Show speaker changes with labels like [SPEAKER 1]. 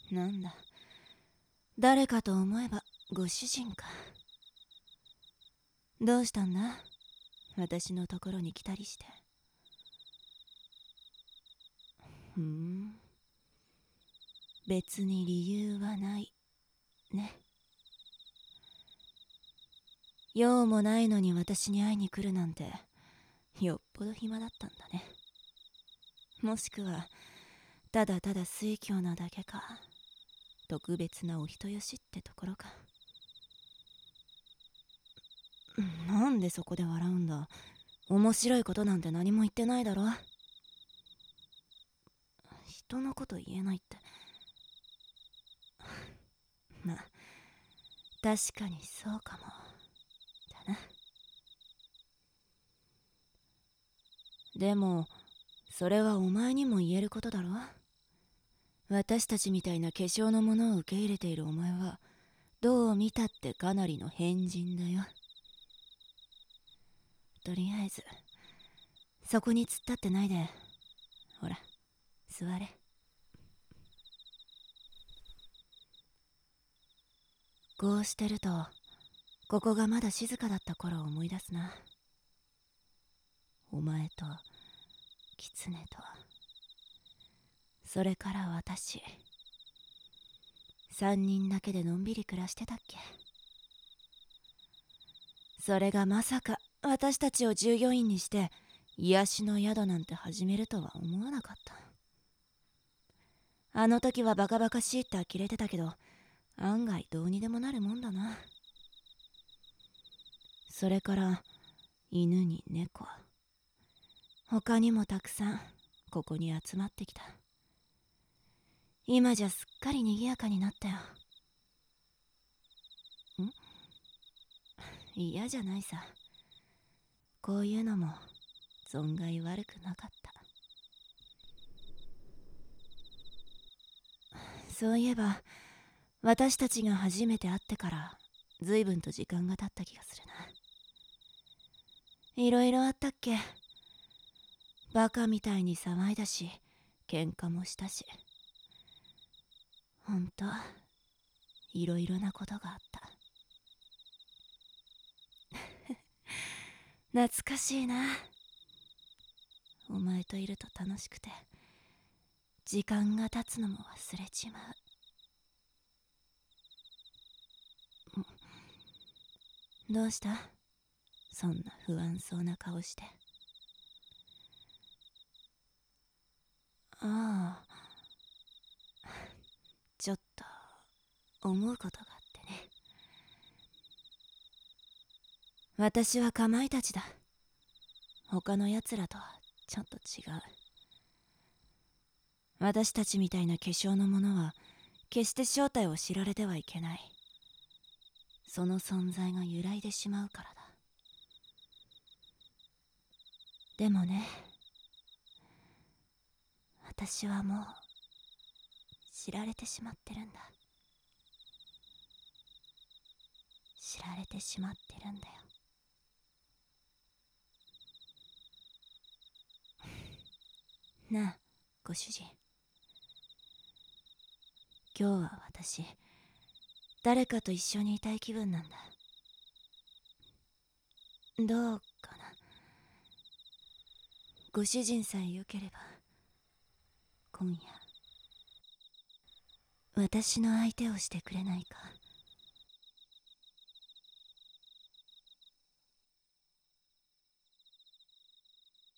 [SPEAKER 1] なんだ、誰かと思えばご主人か。どうしたんだ、私のところに来たりして。別に理由はないね。用もないのに私に会いに来るなんて、よっぽど暇だったんだね。もしくはただただ酔狂なだけか、特別なお人よしってところか。なんでそこで笑うんだ。面白いことなんて何も言ってないだろ。人のこと言えないって。まあ確かにそうかもだな。でもそれはお前にも言えることだろ。私たちみたいな化粧のものを受け入れているお前は、どう見たってかなりの変人だよ。とりあえずそこに突っ立ってないで、ほら座れ。こうしてるとここがまだ静かだった頃を思い出すな。お前と狐と、それから私、3人だけでのんびり暮らしてたっけ。それがまさか私たちを従業員にして癒しの宿なんて始めるとは思わなかった。あの時はバカバカしいって呆れてたけど、案外どうにでもなるもんだな。それから犬に猫、他にもたくさんここに集まってきた。今じゃすっかり賑やかになったよ。嫌じゃないさ。こういうのも存外悪くなかった。そういえば私たちが初めて会ってから随分と時間が経った気がするな。いろいろあったっけ。バカみたいに騒いだし、喧嘩もしたし、ほんといろいろなことがあった。懐かしいな。お前といると楽しくて、時間が経つのも忘れちまう。どうした、そんな不安そうな顔して。ああ、ちょっと思うことがあってね。私はかまいたちだ。他のやつらとはちょっと違う。私たちみたいな化粧の者は決して正体を知られてはいけない。その存在が揺らいでしまうからだ。でもね、私はもう知られてしまってるんだ。知られてしまってるんだよ。なあ、ご主人。今日は私、誰かと一緒にいたい気分なんだ。どうかな。ご主人さえよければ、今夜、私の相手をしてくれないか。